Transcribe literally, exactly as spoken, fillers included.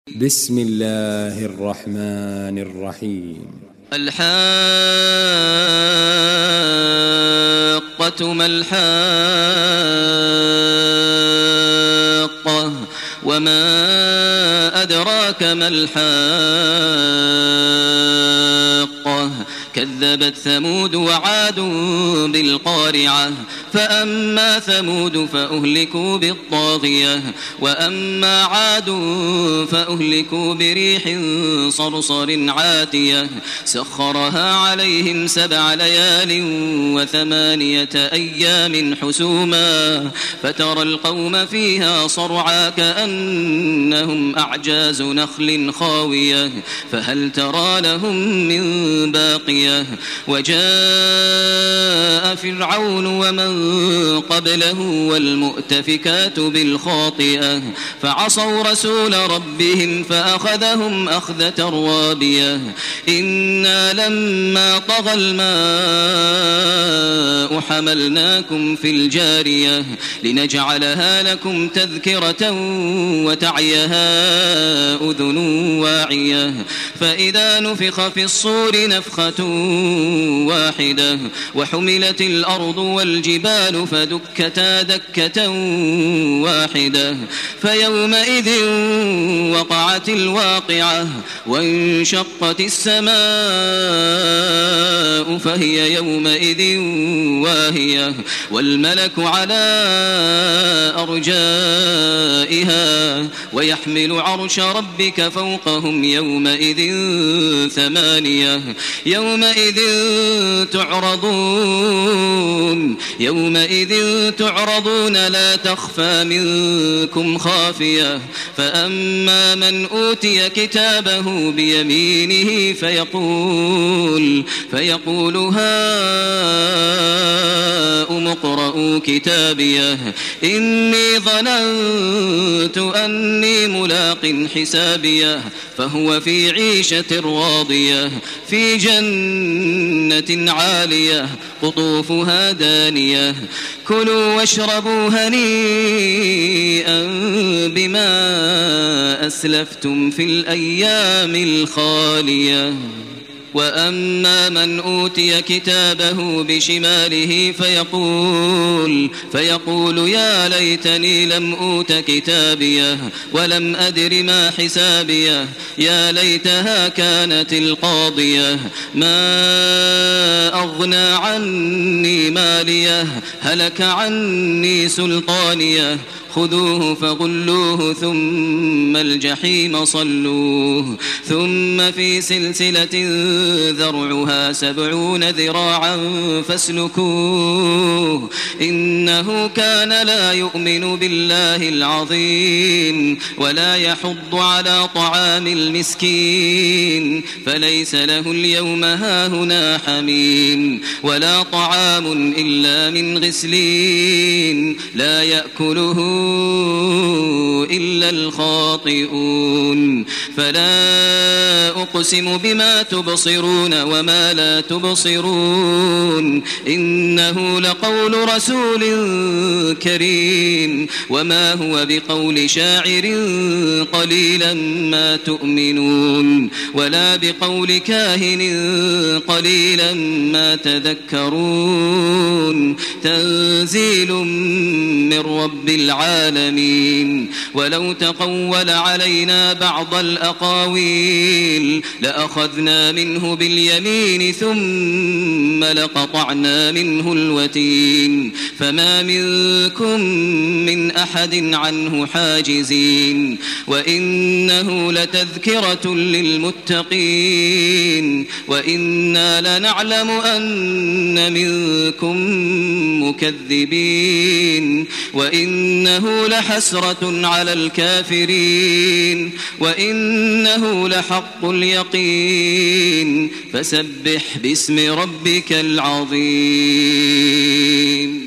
بسم الله الرحمن الرحيم. الحاقة ما الحاقة وما أدراك ما الحاقة كذبت ثمود وعاد بالقارعة فأما ثمود فأهلكوا بالطاغية وأما عاد فأهلكوا بريح صرصر عاتية سخرها عليهم سبع ليال وثمانية أيام حسوما فترى القوم فيها صرعا كأنهم أعجاز نخل خاوية فهل ترى لهم من باقية وجاء فرعون ومن قبله والمؤتفكات بالخاطئة فعصوا رسول ربهم فأخذهم أخذة رابية إنا لما طغى الماء حملناكم في الجارية لنجعلها لكم تذكرة وتعيها أذن واعية فإذا نفخ في الصور نفخة واحدة وحملت الأرض والجبال فدكتا دكة واحدة فيومئذ وقعت الواقعة وانشقت السماء فهي يومئذ واهية والملك على أرجائها ويحمل عرش ربك فوقهم يومئذ ثمانية يومئذ تعرضون يومئذ تعرضون لا تخفى منكم خافية فأما من أوتي كتابه بيمينه فيقول فيقول هاؤم اقرءوا كتابيه إني ظننت أني ملاق حسابيه فهو في عيشة راضية في جنة عالية قطوفها دانية كلوا واشربوا هنيئا بما أسلفتم في الأيام الخالية وأما من أوتي كتابه بشماله فيقول فيقول يا ليتني لم أوت كتابيه ولم أدر ما حسابيه يا ليتها كانت القاضية ما أغنى عني ماليه هلك عني سلطانيه خذوه فغلوه ثم الجحيم صلوه ثم في سلسلة ذرعها سبعون ذراعا فاسلكوه إنه كان لا يؤمن بالله العظيم ولا يحض على طعام المسكين فليس له اليوم هاهنا حميم ولا طعام إلا من غسلين لا يأكله إلا الخاطئون فلا أقسم بما تبصرون وما لا تبصرون إنه لقول رسول كريم وما هو بقول شاعر قليلا ما تؤمنون ولا بقول كاهن قليلا ما تذكرون تنزيل من رب العالمين ولو تقول علينا بعض الأقاويل لأخذنا منه باليمين ثم لقطعنا منه الوتين فما منكم من أحد عنه حاجزين وإنه لتذكرة للمتقين وإنا لنعلم أن منكم مكذبين وإنه لحسرة على الكافرين وإنه لحق اليقين فسبح باسم ربك العظيم.